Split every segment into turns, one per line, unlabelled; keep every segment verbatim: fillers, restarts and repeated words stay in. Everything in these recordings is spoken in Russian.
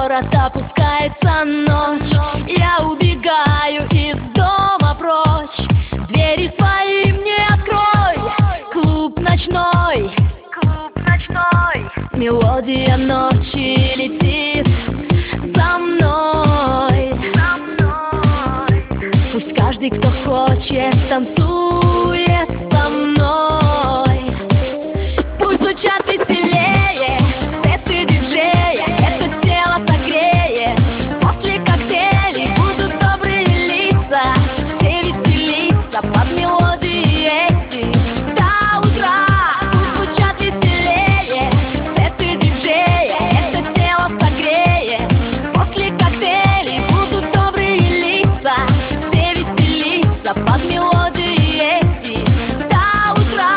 город опускается ночь, я убегаю из дома прочь. Двери свои мне открой, клуб ночной, клуб ночной. Мелодия ночи летит за мной, за мной. Пусть каждый, кто хочет, танцует со мной. Пусть звучат веселее сеты диджея, это тело согреет. После коктейлей будут добрые лица, все веселиться под мелодии эти до утра. Пусть звучат веселее сеты диджея, это тело согреет. После коктейлей будут добрые лица, все веселиться под мелодии эти до утра.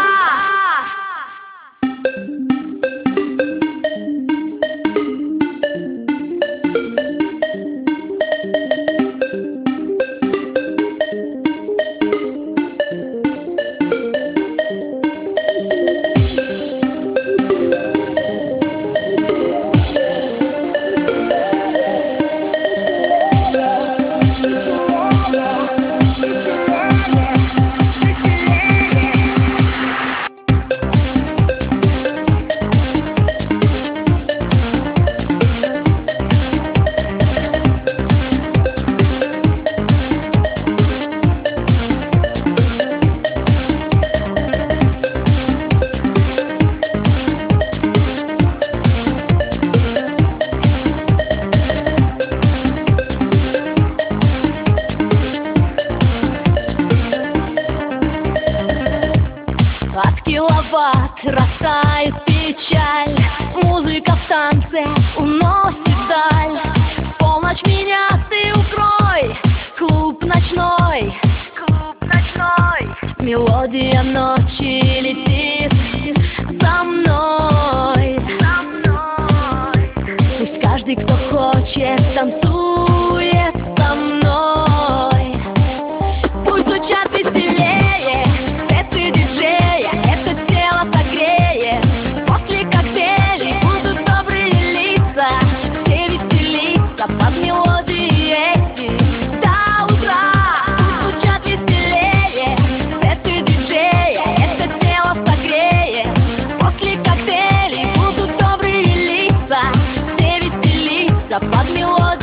От киловатт растает печаль, музыка в танце уносит даль. В полночь меня ты укрой, клуб ночной, клуб ночной. Мелодия ночи летит за мной, за мной. Пусть каждый, кто хочет, танцует со мной. Пусть звучат веселее сеты диджея, это тело согреет. После коктейлей будут добрые лица, все веселиться под мелодии эти до утра. Пусть звучат веселее сеты диджея, это тело согреет. После коктейлей будут добрые лица, все веселиться под мелодии.